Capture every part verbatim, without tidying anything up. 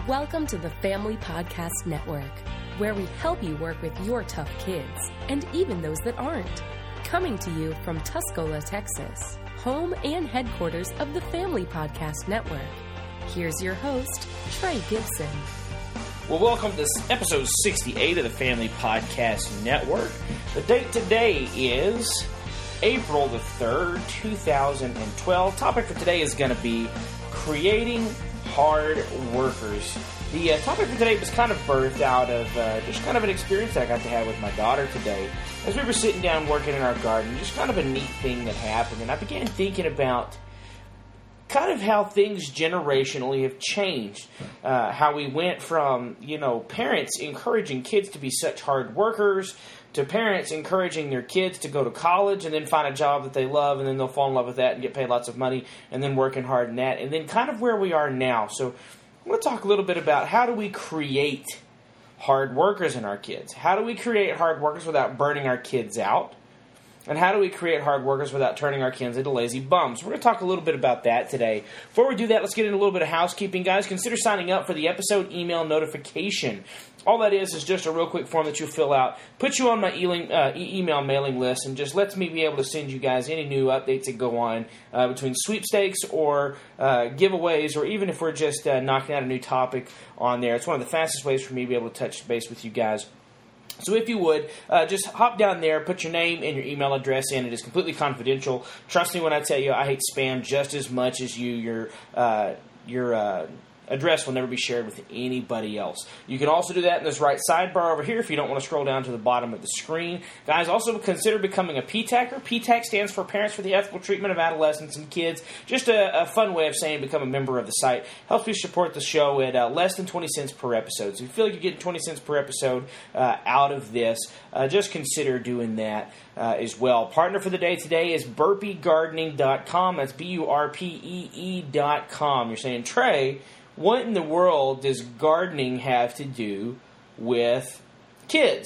Welcome to the Family Podcast Network, where we help you work with your tough kids, and even those that aren't. Coming to you from Tuscola, Texas, home and headquarters of the Family Podcast Network. Here's your host, Trey Gibson. Well, welcome to episode sixty-eight of the Family Podcast Network. The date today is April the third, two thousand twelve. Topic for today is going to be creating hard workers. The uh, topic for today was kind of birthed out of uh, just kind of an experience that I got to have with my daughter today. As we were sitting down working in our garden, just kind of a neat thing that happened, and I began thinking about kind of how things generationally have changed. Uh, how we went from, you know, parents encouraging kids to be such hard workers to parents encouraging their kids to go to college and then find a job that they love, and then they'll fall in love with that and get paid lots of money, and then working hard in that, and then kind of where we are now. So I want to talk a little bit about how do we create hard workers in our kids? How do we create hard workers without burning our kids out? And how do we create hard workers without turning our kids into lazy bums? We're going to talk a little bit about that today. Before we do that, let's get into a little bit of housekeeping. Guys, consider signing up for the episode email notification. All that is is just a real quick form that you fill out, put you on my e- uh, e- email mailing list, and just lets me be able to send you guys any new updates that go on uh, between sweepstakes or uh, giveaways, or even if we're just uh, knocking out a new topic on there. It's one of the fastest ways for me to be able to touch base with you guys. So if you would, uh, just hop down there, put your name and your email address in. It is completely confidential. Trust me when I tell you, I hate spam just as much as you. Your uh, your uh, address will never be shared with anybody else. You can also do that in this right sidebar over here if you don't want to scroll down to the bottom of the screen. Guys, also consider becoming a P TACer. P TAC stands for Parents for the Ethical Treatment of Adolescents and Kids. Just a, a fun way of saying become a member of the site. Helps you support the show at uh, less than twenty cents per episode. So if you feel like you're getting twenty cents per episode uh, out of this, uh, just consider doing that uh, as well. Partner for the day today is burpee gardening dot com. That's B U R P E E dot com. You're saying, Trey, what in the world does gardening have to do with kids?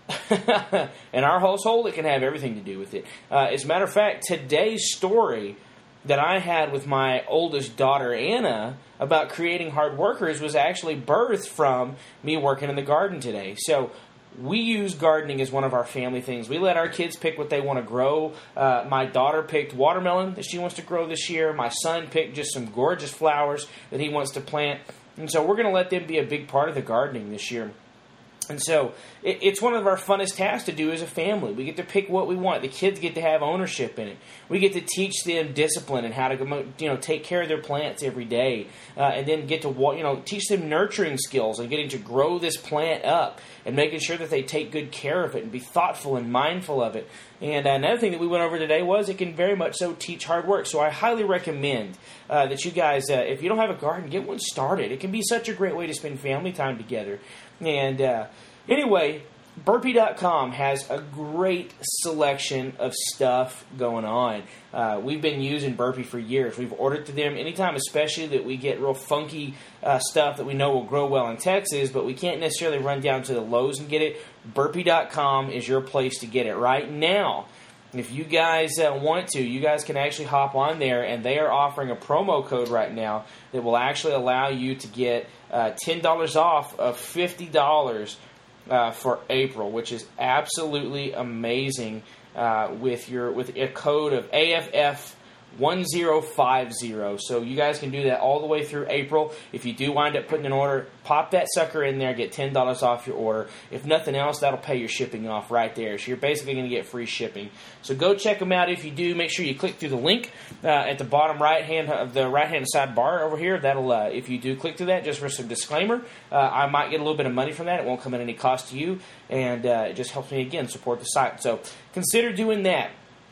In our household, it can have everything to do with it. Uh, as a matter of fact, today's story that I had with my oldest daughter, Anna, about creating hard workers was actually birthed from me working in the garden today. So we use gardening as one of our family things. We let our kids pick what they want to grow. Uh, my daughter picked watermelon that she wants to grow this year. My son picked just some gorgeous flowers that he wants to plant. And so we're going to let them be a big part of the gardening this year. And so it, it's one of our funnest tasks to do as a family. We get to pick what we want. The kids get to have ownership in it. We get to teach them discipline and how to, you know, take care of their plants every day, uh, and then get to, you know, teach them nurturing skills and getting to grow this plant up and making sure that they take good care of it and be thoughtful and mindful of it. And uh, another thing that we went over today was it can very much so teach hard work. So I highly recommend uh, that you guys, uh, if you don't have a garden, get one started. It can be such a great way to spend family time together. And uh, anyway, burpee dot com has a great selection of stuff going on. Uh, we've been using Burpee for years. We've ordered to them anytime, especially that we get real funky uh, stuff that we know will grow well in Texas, but we can't necessarily run down to the Lowe's and get it. burpee dot com is your place to get it right now. If you guys uh, want to, you guys can actually hop on there, and they are offering a promo code right now that will actually allow you to get uh, ten dollars off of fifty dollars uh, for April, which is absolutely amazing uh, with your with a code of A F F one zero five zero. So you guys can do that all the way through April. If you do wind up putting an order, pop that sucker in there, get ten dollars off your order. If nothing else, that'll pay your shipping off right there. So you're basically going to get free shipping. So go check them out. If you do, make sure you click through the link uh, at the bottom right hand of the right hand side bar over here. That'll uh, if you do click through that, just for some disclaimer, uh, I might get a little bit of money from that. It won't come at any cost to you, and uh, it just helps me again support the site. So consider doing that.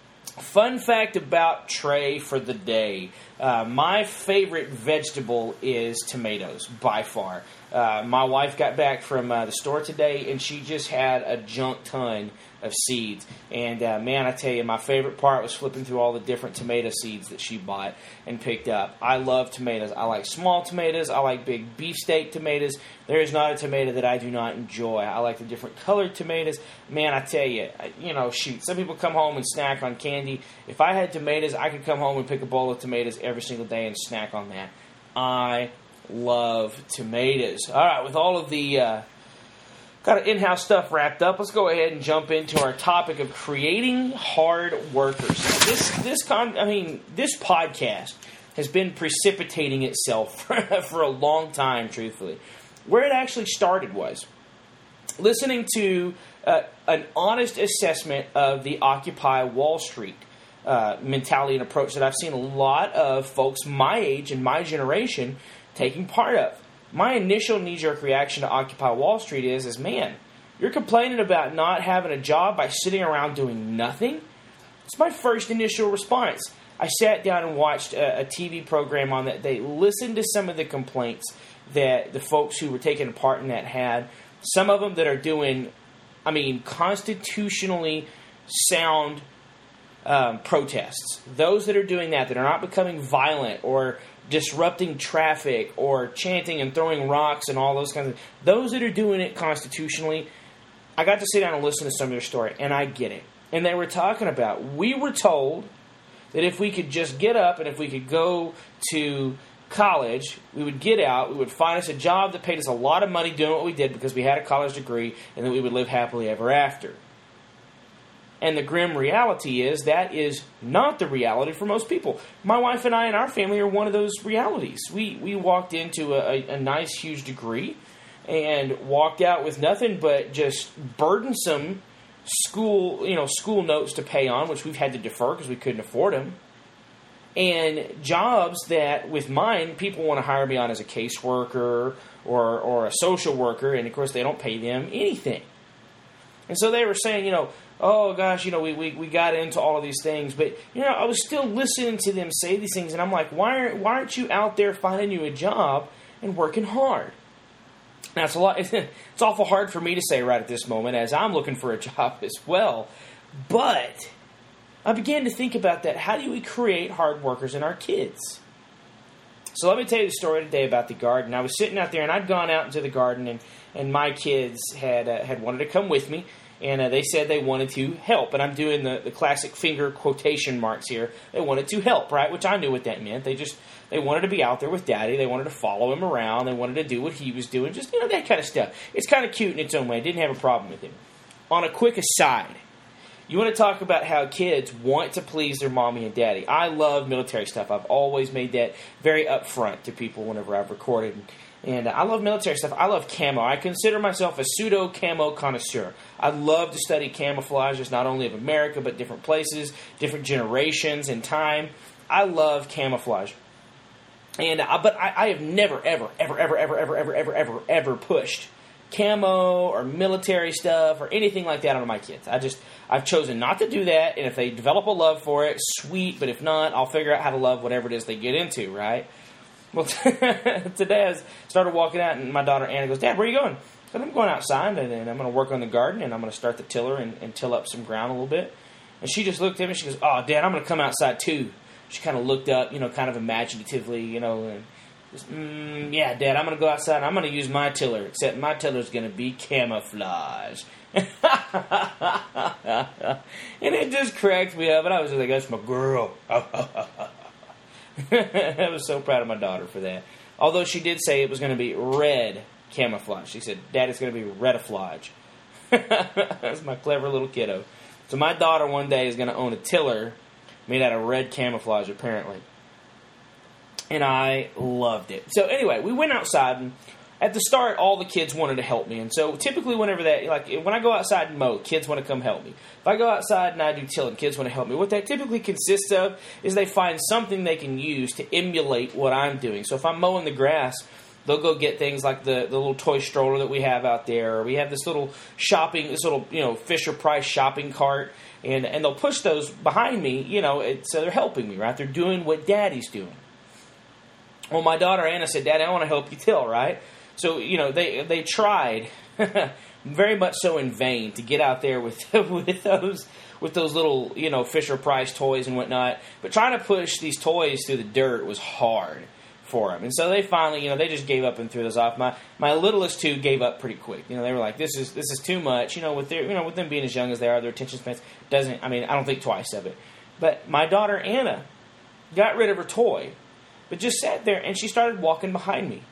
Fun fact about Trey for the day. Uh, my favorite vegetable is tomatoes, by far. Uh, my wife got back from uh, the store today, and she just had a junk ton of seeds. And, uh, man, I tell you, my favorite part was flipping through all the different tomato seeds that she bought and picked up. I love tomatoes. I like small tomatoes. I like big beefsteak tomatoes. There is not a tomato that I do not enjoy. I like the different colored tomatoes. Man, I tell you, you know, shoot, some people come home and snack on candy. If I had tomatoes, I could come home and pick a bowl of tomatoes every single day and snack on that. I love tomatoes. All right, with all of the uh, kind of in-house stuff wrapped up, let's go ahead and jump into our topic of creating hard workers. Now, this, this con- I mean, this podcast has been precipitating itself for, for a long time, truthfully. Where it actually started was listening to uh, an honest assessment of the Occupy Wall Street uh, mentality and approach that I've seen a lot of folks my age and my generation taking part of. My initial knee-jerk reaction to Occupy Wall Street is, is, man, you're complaining about not having a job by sitting around doing nothing? It's my first initial response. I sat down and watched a, a T V program on that. They listened to some of the complaints that the folks who were taking part in that had. Some of them that are doing, I mean, constitutionally sound um, protests. Those that are doing that, that are not becoming violent or disrupting traffic or chanting and throwing rocks and all those kinds of things. Those that are doing it constitutionally, I got to sit down and listen to some of their story, and I get it. And they were talking about, we were told that if we could just get up and if we could go to college, we would get out, we would find us a job that paid us a lot of money doing what we did because we had a college degree, and that we would live happily ever after. And the grim reality is that is not the reality for most people. My wife and I and our family are one of those realities. We we walked into a, a nice, huge degree and walked out with nothing but just burdensome school, you know, school notes to pay on, which we've had to defer because we couldn't afford them. And jobs that, with mine, people want to hire me on as a caseworker or or a social worker, and of course they don't pay them anything. And so they were saying, you know, oh gosh, you know, we, we, we got into all of these things, but you know, I was still listening to them say these things, and I'm like, why aren't why aren't you out there finding you a job and working hard? Now it's a lot. It's awful hard for me to say right at this moment, as I'm looking for a job as well. But I began to think about that. How do we create hard workers in our kids? So let me tell you the story today about the garden. I was sitting out there, and I'd gone out into the garden, and, and my kids had uh, had wanted to come with me, and uh, they said they wanted to help. And I'm doing the, the classic finger quotation marks here. They wanted to help, right? Which I knew what that meant. They just they wanted to be out there with Daddy. They wanted to follow him around. They wanted to do what he was doing. Just, you know, that kind of stuff. It's kind of cute in its own way. I didn't have a problem with him. On a quick aside, you want to talk about how kids want to please their mommy and daddy. I love military stuff. I've always made that very upfront to people whenever I've recorded. And I love military stuff. I love camo. I consider myself a pseudo-camo connoisseur. I love to study camouflages, not only of America, but different places, different generations and time. I love camouflage. And I, But I, I have never, ever, ever, ever, ever, ever, ever, ever, ever, ever pushed camo or military stuff or anything like that on my kids. I just, I've chosen not to do that, and if they develop a love for it, sweet, but if not, I'll figure out how to love whatever it is they get into, right? Well, today I started walking out, and my daughter Anna goes, Dad, where are you going? I said, I'm going outside, and, and I'm going to work on the garden, and I'm going to start the tiller and, and till up some ground a little bit. And she just looked at me, and she goes, oh, Dad, I'm going to come outside too. She kind of looked up, you know, kind of imaginatively, you know, and Mm, yeah, Dad, I'm going to go outside and I'm going to use my tiller, except my tiller's going to be camouflage. And it just cracked me up, and I was just like, that's my girl. I was so proud of my daughter for that. Although she did say it was going to be red camouflage. She said, Dad, it's going to be rediflage. That's my clever little kiddo. So my daughter one day is going to own a tiller made out of red camouflage, apparently. And I loved it. So anyway, we went outside, and at the start, all the kids wanted to help me. And so typically whenever that, like when I go outside and mow, kids want to come help me. If I go outside and I do tilling, kids want to help me. What that typically consists of is they find something they can use to emulate what I'm doing. So if I'm mowing the grass, they'll go get things like the, the little toy stroller that we have out there. Or we have this little shopping, this little, you know, Fisher-Price shopping cart. And, and they'll push those behind me, you know, it, so they're helping me, right? They're doing what Daddy's doing. Well, my daughter Anna said, Daddy, I want to help you till, right? So, you know, they they tried, very much so in vain, to get out there with with those with those little, you know, Fisher-Price toys and whatnot. But trying to push these toys through the dirt was hard for them. And so they finally, you know, they just gave up and threw those off. My my littlest two gave up pretty quick. You know, they were like, this is this is too much. You know, with their, you know, with them being as young as they are, their attention spans doesn't, I mean, I don't think twice of it. But my daughter Anna got rid of her toy, but just sat there, and she started walking behind me.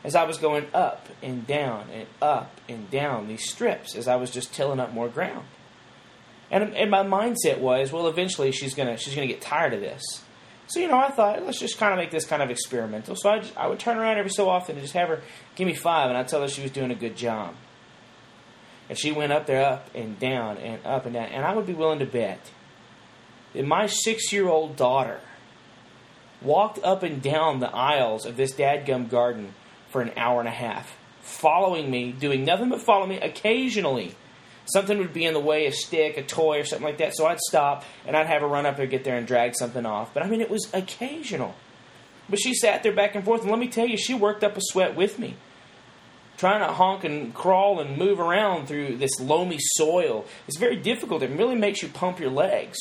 as I was going up and down and up and down these strips as I was just tilling up more ground. And, and my mindset was, well, eventually she's gonna she's gonna get tired of this. So, you know, I thought, let's just kind of make this kind of experimental. So I, just, I would turn around every so often and just have her give me five, and I'd tell her she was doing a good job. And she went up there, up and down and up and down. And I would be willing to bet that my six-year-old daughter walked up and down the aisles of this dadgum garden for an hour and a half, following me, doing nothing but follow me. Occasionally, something would be in the way, a stick, a toy, or something like that, so I'd stop, and I'd have her run up there, get there, and drag something off. But, I mean, it was occasional. But she sat there back and forth, and let me tell you, she worked up a sweat with me, trying to honk and crawl and move around through this loamy soil. It's very difficult. It really makes you pump your legs.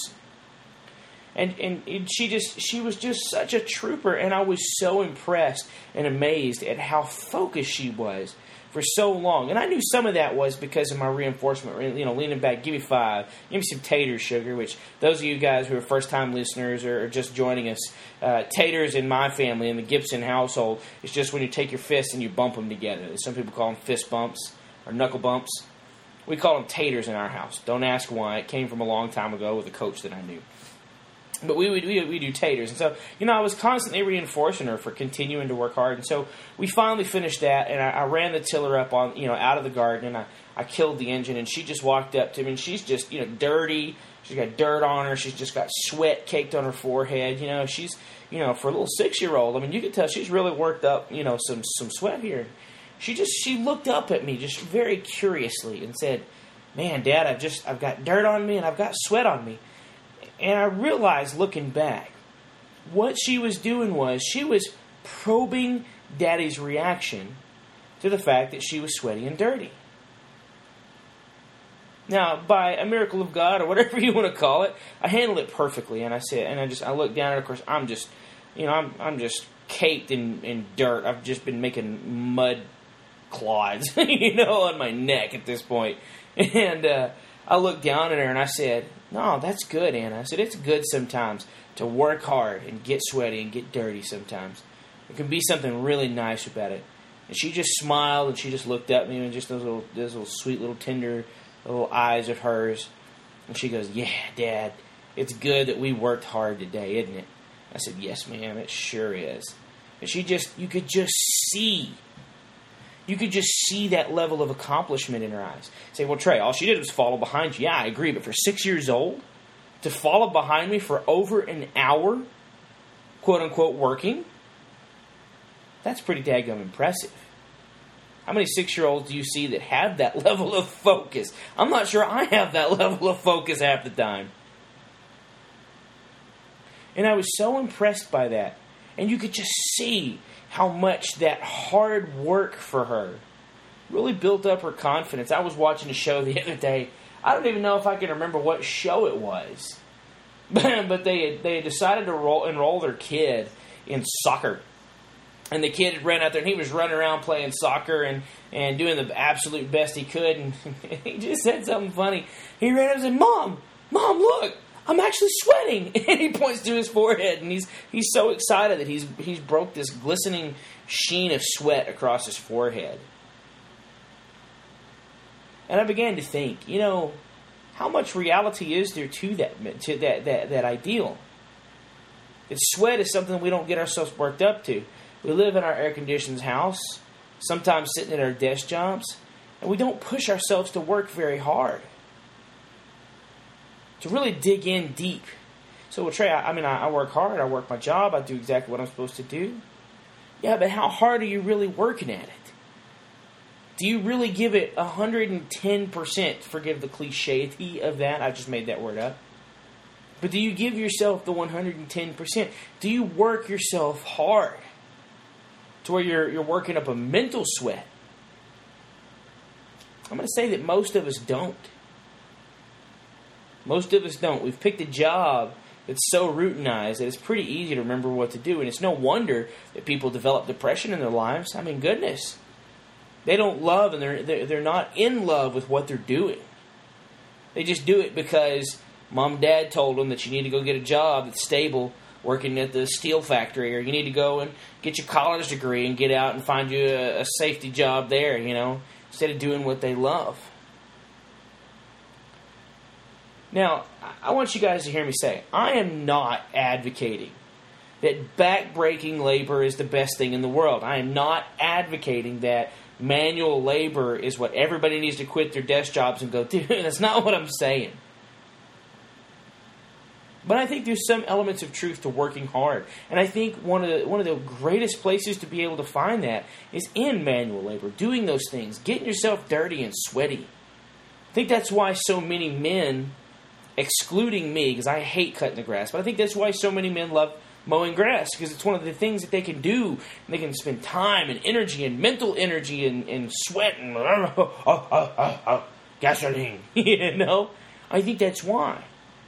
And and it, she just she was just such a trooper, and I was so impressed and amazed at how focused she was for so long. And I knew some of that was because of my reinforcement, you know, leaning back, give me five, give me some taters, sugar, which those of you guys who are first-time listeners or, or just joining us, uh, taters in my family, in the Gibson household, it's just when you take your fists and you bump them together. Some people call them fist bumps or knuckle bumps. We call them taters in our house. Don't ask why. It came from a long time ago with a coach that I knew. But we would we, we do taters. And so, you know, I was constantly reinforcing her for continuing to work hard. And so we finally finished that, and I, I ran the tiller up on, you know, out of the garden, and I, I killed the engine, and she just walked up to me, and she's just, you know, dirty. She's got dirt on her. She's just got sweat caked on her forehead. You know, she's, you know, for a little six-year-old, I mean, you can tell she's really worked up, you know, some, some sweat here. She just, she looked up at me just very curiously and said, man, Dad, I've just, I've got dirt on me, and I've got sweat on me. And I realized, looking back, what she was doing was she was probing Daddy's reaction to the fact that she was sweaty and dirty. Now, by a miracle of God, or whatever you want to call it, I handled it perfectly. And I said, and I just, I looked down, and of course, I'm just, you know, I'm, I'm just caked in, in dirt. I've just been making mud clods, you know, on my neck at this point. And uh, I looked down at her and I said, no, that's good, Anna. I said, it's good sometimes to work hard and get sweaty and get dirty sometimes. There can be something really nice about it. And she just smiled, and she just looked at me, and just those little, those little sweet little tender little eyes of hers. And she goes, yeah, Dad, it's good that we worked hard today, isn't it? I said, yes, ma'am, it sure is. And she just, you could just see, you could just see that level of accomplishment in her eyes. Say, well, Trey, all she did was follow behind you. Yeah, I agree, but for six years old, to follow behind me for over an hour, quote-unquote, working, that's pretty daggum impressive. How many six-year-olds do you see that have that level of focus? I'm not sure I have that level of focus half the time. And I was so impressed by that. And you could just see how much that hard work for her really built up her confidence. I was watching a show the other day. I don't even know if I can remember what show it was. But they had, they had decided to roll, enroll their kid in soccer. And the kid ran out there, and he was running around playing soccer and, and doing the absolute best he could. And he just said something funny. He ran up and said, Mom, Mom, look, I'm actually sweating. And he points to his forehead, and he's he's so excited that he's he's broke this glistening sheen of sweat across his forehead. And I began to think, you know, how much reality is there to that to that that, that ideal? That sweat is something we don't get ourselves worked up to. We live in our air-conditioned house, sometimes sitting at our desk jobs, and we don't push ourselves to work very hard, to really dig in deep. So, well, Trey, I, I mean, I, I work hard, I work my job, I do exactly what I'm supposed to do. Yeah, but how hard are you really working at it? Do you really give it one hundred ten percent, forgive the cliché of that, I just made that word up. But do you give yourself the one hundred ten percent? Do you work yourself hard to where you're you're working up a mental sweat? I'm going to say that most of us don't. Most of us don't. We've picked a job that's so routinized that it's pretty easy to remember what to do. And it's no wonder that people develop depression in their lives. I mean, goodness. They don't love and they're, they're, they're not in love with what they're doing. They just do it because Mom and Dad told them that you need to go get a job that's stable, working at the steel factory, or you need to go and get your college degree and get out and find you a, a safety job there, you know, instead of doing what they love. Now, I want you guys to hear me say, I am not advocating that back-breaking labor is the best thing in the world. I am not advocating that manual labor is what everybody needs to quit their desk jobs and go do. That's not what I'm saying. But I think there's some elements of truth to working hard. And I think one of the one of the greatest places to be able to find that is in manual labor, doing those things, getting yourself dirty and sweaty. I think that's why so many men, excluding me, because I hate cutting the grass, but I think that's why so many men love mowing grass, because it's one of the things that they can do. And they can spend time and energy and mental energy and, and sweat and oh, oh, oh, oh, oh, gasoline. You know? I think that's why.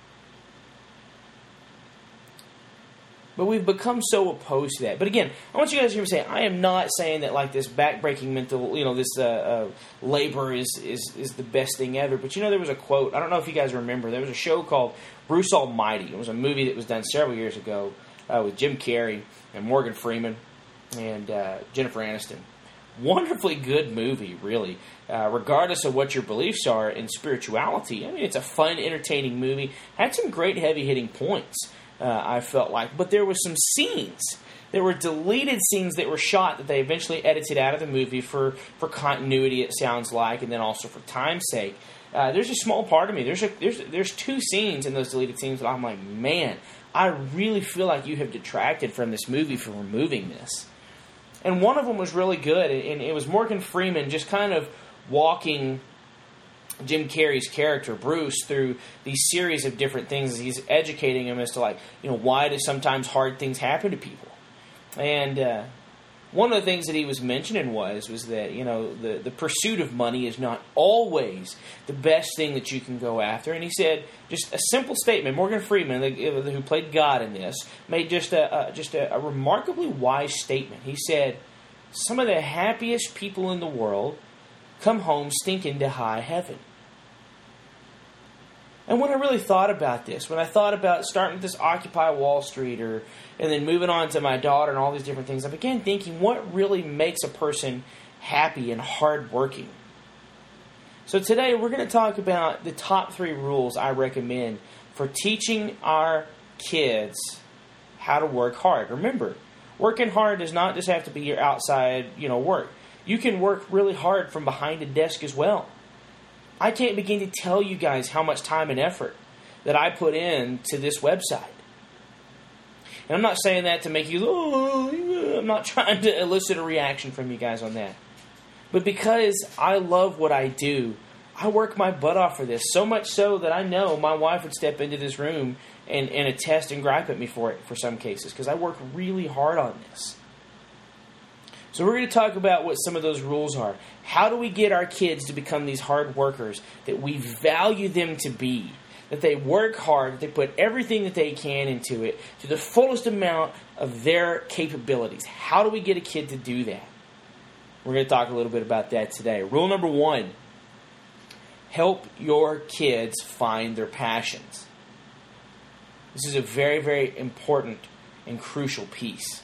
But we've become so opposed to that. But again, I want you guys to hear me say, I am not saying that like this back-breaking mental, you know, this uh, uh, labor is, is is the best thing ever. But you know, there was a quote, I don't know if you guys remember, there was a show called Bruce Almighty. It was a movie that was done several years ago uh, with Jim Carrey and Morgan Freeman and uh, Jennifer Aniston. Wonderfully good movie, really. Uh, regardless of what your beliefs are in spirituality. I mean, it's a fun, entertaining movie. Had some great heavy-hitting points. Uh, I felt like. But there were some scenes. There were deleted scenes that were shot that they eventually edited out of the movie for, for continuity, it sounds like, and then also for time's sake. Uh, there's a small part of me. There's, a, there's, there's two scenes in those deleted scenes that I'm like, man, I really feel like you have detracted from this movie for removing this. And one of them was really good, and it was Morgan Freeman just kind of walking Jim Carrey's character, Bruce, through these series of different things as he's educating him as to, like, you know, why do sometimes hard things happen to people? And uh, one of the things that he was mentioning was, was that, you know, the, the pursuit of money is not always the best thing that you can go after. And he said, just a simple statement, Morgan Freeman, the, who played God in this, made just a, a just a, a remarkably wise statement. He said, some of the happiest people in the world come home stinking to high heaven. And when I really thought about this, when I thought about starting with this Occupy Wall Street or and then moving on to my daughter and all these different things, I began thinking, what really makes a person happy and hardworking? So today we're going to talk about the top three rules I recommend for teaching our kids how to work hard. Remember, working hard does not just have to be your outside, you know, work. You can work really hard from behind a desk as well. I can't begin to tell you guys how much time and effort that I put into this website. And I'm not saying that to make you, oh, I'm not trying to elicit a reaction from you guys on that. But because I love what I do, I work my butt off for this. So much so that I know my wife would step into this room and, and attest and gripe at me for it for some cases. Because I work really hard on this. So we're going to talk about what some of those rules are. How do we get our kids to become these hard workers that we value them to be? That they work hard, that they put everything that they can into it to the fullest amount of their capabilities. How do we get a kid to do that? We're going to talk a little bit about that today. Rule number one, help your kids find their passions. This is a very, very important and crucial piece.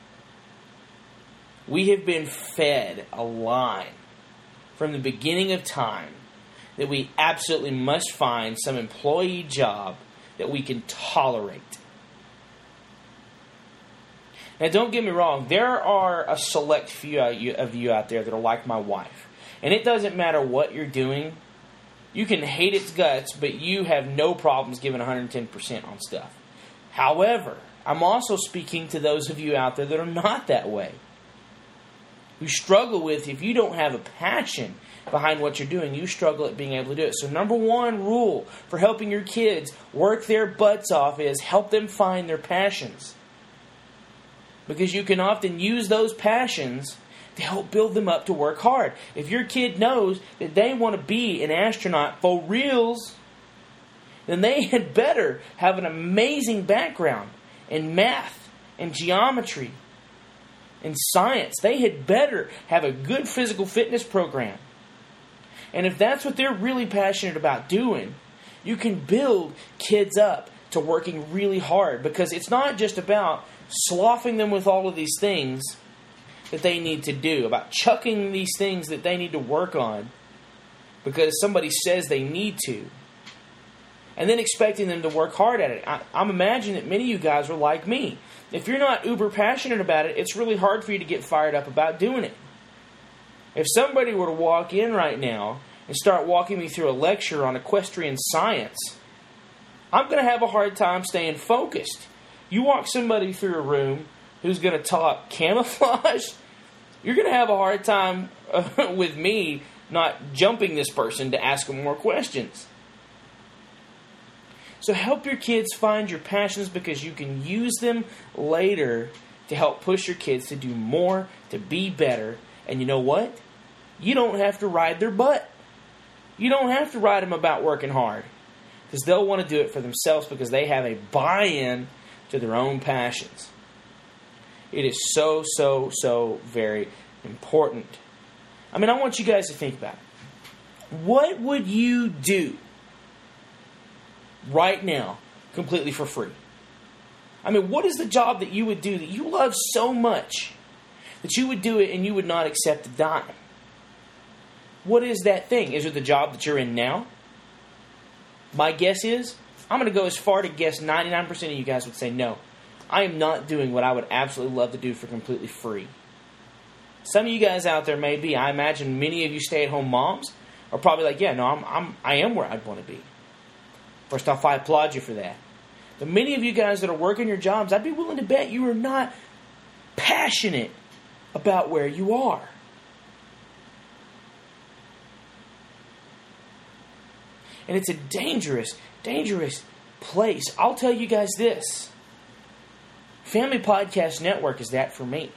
We have been fed a line from the beginning of time that we absolutely must find some employee job that we can tolerate. Now, don't get me wrong. There are a select few of you out there that are like my wife. And it doesn't matter what you're doing. You can hate its guts, but you have no problems giving one hundred ten percent on stuff. However, I'm also speaking to those of you out there that are not that way. Who struggle with, if you don't have a passion behind what you're doing, you struggle at being able to do it. So number one rule for helping your kids work their butts off is help them find their passions. Because you can often use those passions to help build them up to work hard. If your kid knows that they want to be an astronaut for reals, then they had better have an amazing background in math and geometry in science. They had better have a good physical fitness program. And if that's what they're really passionate about doing, you can build kids up to working really hard, because it's not just about sloughing them with all of these things that they need to do, about chucking these things that they need to work on because somebody says they need to, and then expecting them to work hard at it. I, I'm imagining that many of you guys are like me. If you're not uber passionate about it, it's really hard for you to get fired up about doing it. If somebody were to walk in right now and start walking me through a lecture on equestrian science, I'm going to have a hard time staying focused. You walk somebody through a room who's going to talk camouflage, you're going to have a hard time uh, with me not jumping this person to ask them more questions. So help your kids find your passions, because you can use them later to help push your kids to do more, to be better. And you know what? You don't have to ride their butt. You don't have to ride them about working hard, because they'll want to do it for themselves because they have a buy-in to their own passions. It is so, so, so very important. I mean, I want you guys to think about it. What would you do right now completely for free? I mean, what is the job that you would do that you love so much that you would do it and you would not accept a dime? What is that thing? Is it the job that you're in now? My guess is, I'm going to go as far to guess ninety-nine percent of you guys would say no. I am not doing what I would absolutely love to do for completely free. Some of you guys out there may be. I imagine many of you stay-at-home moms are probably like, yeah, no, I'm, I'm, I am where I'd want to be. First off, I applaud you for that. But many of you guys that are working your jobs, I'd be willing to bet you are not passionate about where you are. And it's a dangerous, dangerous place. I'll tell you guys this. Family Podcast Network is that for me.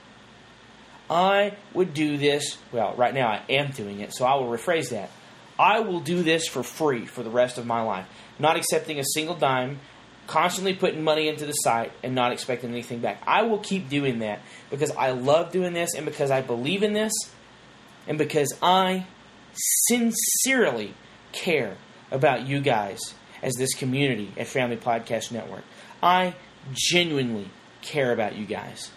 I would do this, well, right now I am doing it, so I will rephrase that. I will do this for free for the rest of my life. Not accepting a single dime, constantly putting money into the site, and not expecting anything back. I will keep doing that because I love doing this, and because I believe in this, and because I sincerely care about you guys as this community at Family Podcast Network. I genuinely care about you guys.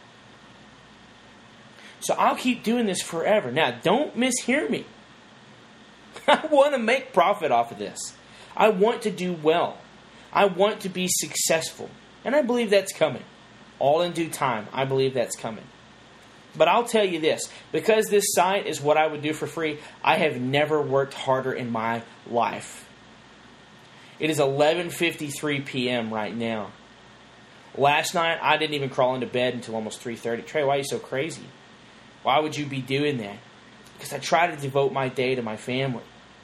So I'll keep doing this forever. Now, don't mishear me. I want to make profit off of this. I want to do well. I want to be successful. And I believe that's coming. All in due time, I believe that's coming. But I'll tell you this. Because this site is what I would do for free, I have never worked harder in my life. It is eleven fifty-three p.m. right now. Last night, I didn't even crawl into bed until almost three thirty. Trey, why are you so crazy? Why would you be doing that? Because I try to devote my day to my family.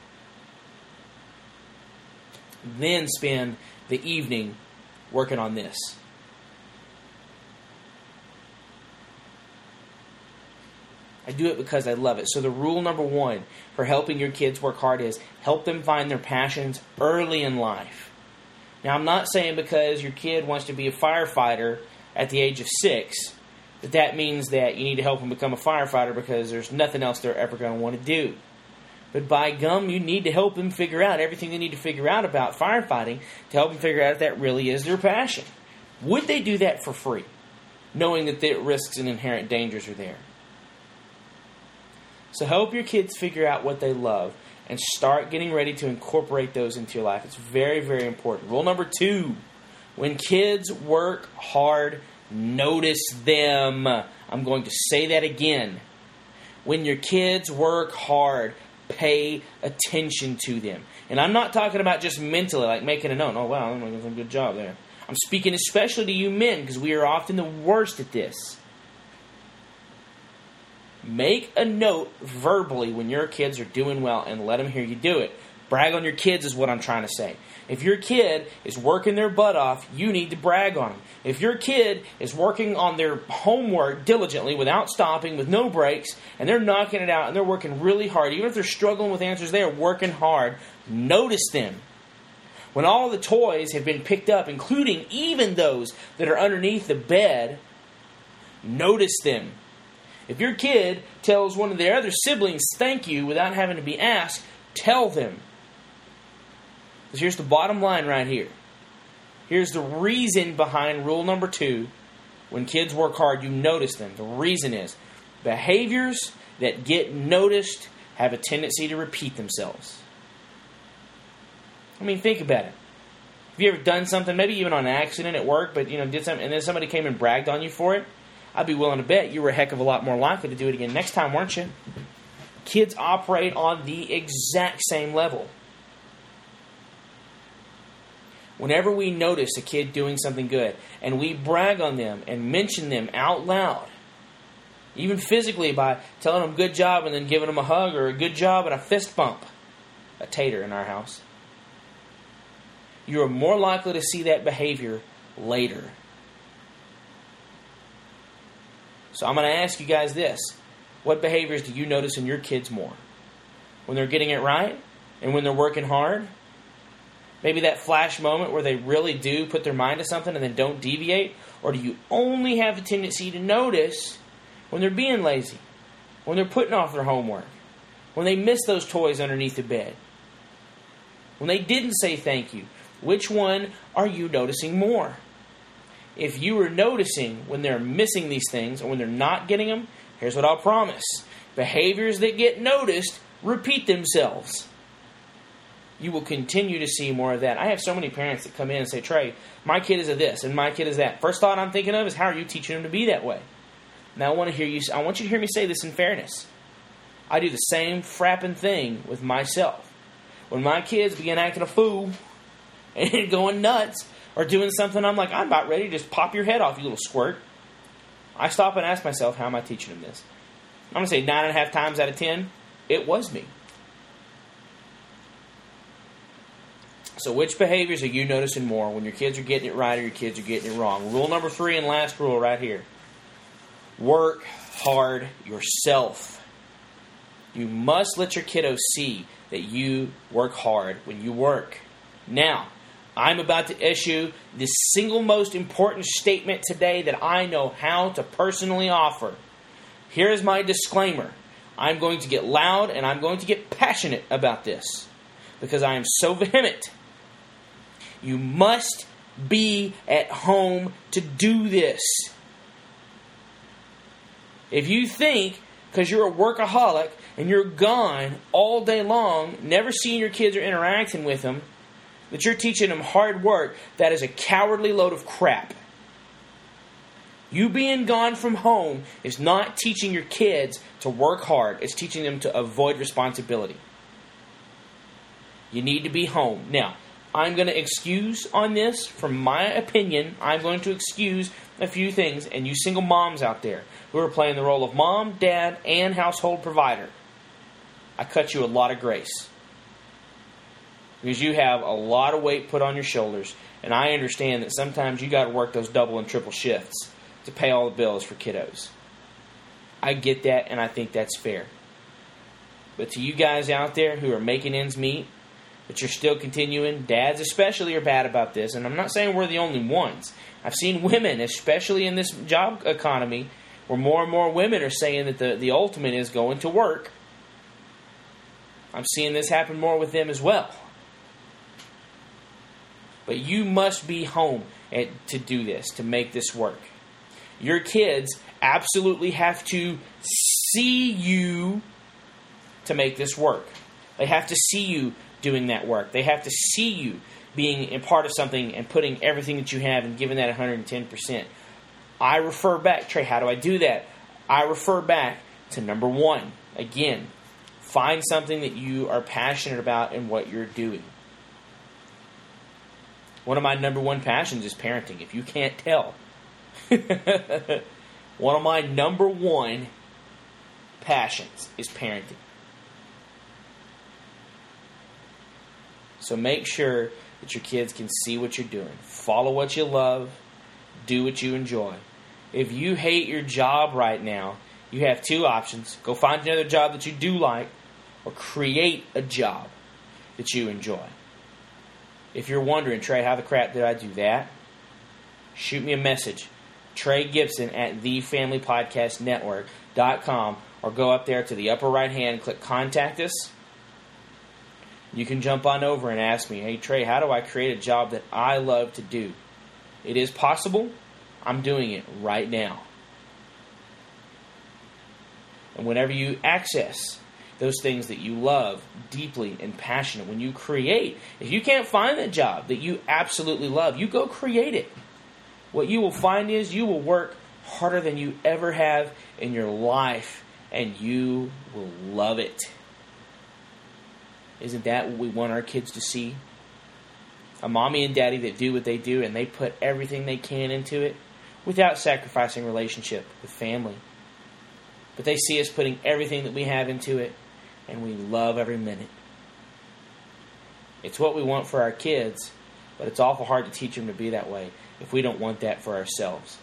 Then spend the evening working on this. I do it because I love it. So the rule number one for helping your kids work hard is help them find their passions early in life. Now, I'm not saying because your kid wants to be a firefighter at the age of six that that means that you need to help them become a firefighter because there's nothing else they're ever going to want to do. But by gum, you need to help them figure out everything they need to figure out about firefighting to help them figure out if that really is their passion. Would they do that for free, knowing that the risks and inherent dangers are there? So help your kids figure out what they love and start getting ready to incorporate those into your life. It's very, very important. Rule number two, when kids work hard, notice them. I'm going to say that again. When your kids work hard, pay attention to them. And I'm not talking about just mentally, like making a note. Oh, wow, I'm doing a good job there. I'm speaking especially to you men, because we are often the worst at this. Make a note verbally when your kids are doing well and let them hear you do it. Brag on your kids is what I'm trying to say. If your kid is working their butt off, you need to brag on them. If your kid is working on their homework diligently without stopping, with no breaks, and they're knocking it out and they're working really hard, even if they're struggling with answers, they are working hard, notice them. When all the toys have been picked up, including even those that are underneath the bed, notice them. If your kid tells one of their other siblings thank you without having to be asked, tell them. Because here's the bottom line right here. Here's the reason behind rule number two. When kids work hard, you notice them. The reason is behaviors that get noticed have a tendency to repeat themselves. I mean, think about it. Have you ever done something, maybe even on accident at work, but you know, did something, and then somebody came and bragged on you for it? I'd be willing to bet you were a heck of a lot more likely to do it again next time, weren't you? Kids operate on the exact same level. Whenever we notice a kid doing something good, and we brag on them and mention them out loud, even physically by telling them good job and then giving them a hug or a good job and a fist bump, a tater in our house, you are more likely to see that behavior later. So I'm going to ask you guys this. What behaviors do you notice in your kids more? When they're getting it right? And when they're working hard? Maybe that flash moment where they really do put their mind to something and then don't deviate? Or do you only have a tendency to notice when they're being lazy? When they're putting off their homework? When they miss those toys underneath the bed? When they didn't say thank you? Which one are you noticing more? If you are noticing when they're missing these things or when they're not getting them, here's what I'll promise. Behaviors that get noticed repeat themselves. You will continue to see more of that. I have so many parents that come in and say, Trey, my kid is a this and my kid is that. First thought I'm thinking of is, how are you teaching them to be that way? Now I want to hear you. I want you to hear me say this in fairness. I do the same frapping thing with myself. When my kids begin acting a fool and going nuts or doing something, I'm like, I'm about ready to just pop your head off, you little squirt. I stop and ask myself, how am I teaching them this? I'm going to say nine and a half times out of ten, it was me. So which behaviors are you noticing more when your kids are getting it right or your kids are getting it wrong? Rule number three and last rule right here. Work hard yourself. You must let your kiddos see that you work hard when you work. Now, I'm about to issue the single most important statement today that I know how to personally offer. Here is my disclaimer. I'm going to get loud and I'm going to get passionate about this because I am so vehement. You must be at home to do this. If you think because you're a workaholic and you're gone all day long, never seeing your kids or interacting with them, that you're teaching them hard work, that is a cowardly load of crap. You being gone from home is not teaching your kids to work hard. It's teaching them to avoid responsibility. You need to be home. Now, I'm going to excuse on this, from my opinion, I'm going to excuse a few things. And you single moms out there who are playing the role of mom, dad, and household provider, I cut you a lot of grace. Because you have a lot of weight put on your shoulders. And I understand that sometimes you got to work those double and triple shifts to pay all the bills for kiddos. I get that, and I think that's fair. But to you guys out there who are making ends meet, but you're still continuing, dads especially are bad about this. And I'm not saying we're the only ones. I've seen women, especially in this job economy, where more and more women are saying that the, the ultimate is going to work. I'm seeing this happen more with them as well. But you must be home at, to do this, to make this work. Your kids absolutely have to see you to make this work. They have to see you doing that work. They have to see you being a part of something and putting everything that you have and giving that one hundred ten percent. I refer back, Trey, how do I do that? I refer back to number one. Again, find something that you are passionate about in what you're doing. One of my number one passions is parenting, if you can't tell. One of my number one passions is parenting. So make sure that your kids can see what you're doing. Follow what you love. Do what you enjoy. If you hate your job right now, you have two options. Go find another job that you do like, or create a job that you enjoy. If you're wondering, Trey, how the crap did I do that? Shoot me a message. Trey Gibson at the family podcast network dot com, or go up there to the upper right hand, click Contact Us. you can jump on over and ask me, hey, Trey, how do I create a job that I love to do? It is possible. I'm doing it right now. And whenever you access those things that you love deeply and passionate, when you create, if you can't find that job that you absolutely love, you go create it. What you will find is you will work harder than you ever have in your life, and you will love it. Isn't that what we want our kids to see? A mommy and daddy that do what they do, and they put everything they can into it without sacrificing relationship with family. But they see us putting everything that we have into it, and we love every minute. It's what we want for our kids, but it's awful hard to teach them to be that way if we don't want that for ourselves.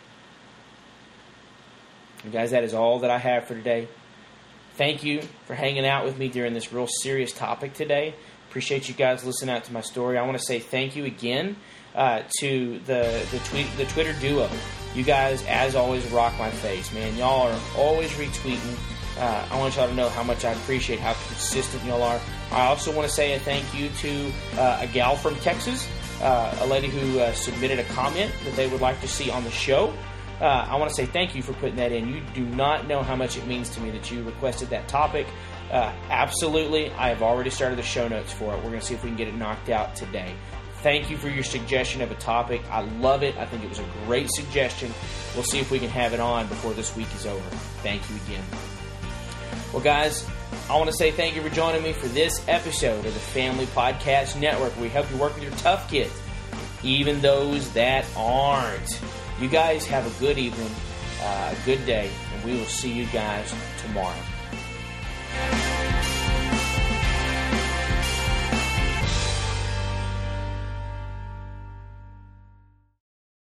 And guys, that is all that I have for today. Thank you for hanging out with me during this real serious topic today. Appreciate you guys listening out to my story. I want to say thank you again uh, to the the, tweet, the Twitter duo. You guys, as always, rock my face, man. Y'all are always retweeting. Uh, I want y'all to know how much I appreciate how consistent y'all are. I also want to say a thank you to uh, a gal from Texas, uh, a lady who uh, submitted a comment that they would like to see on the show. Uh, I want to say thank you for putting that in. You do not know how much it means to me that you requested that topic. Uh, absolutely, I have already started the show notes for it. We're going to see if we can get it knocked out today. Thank you for your suggestion of a topic. I love it. I think it was a great suggestion. We'll see if we can have it on before this week is over. Thank you again. Well, guys, I want to say thank you for joining me for this episode of the Family Podcast Network, where we help you work with your tough kids, even those that aren't. You guys have a good evening, a uh, good day, and we will see you guys tomorrow.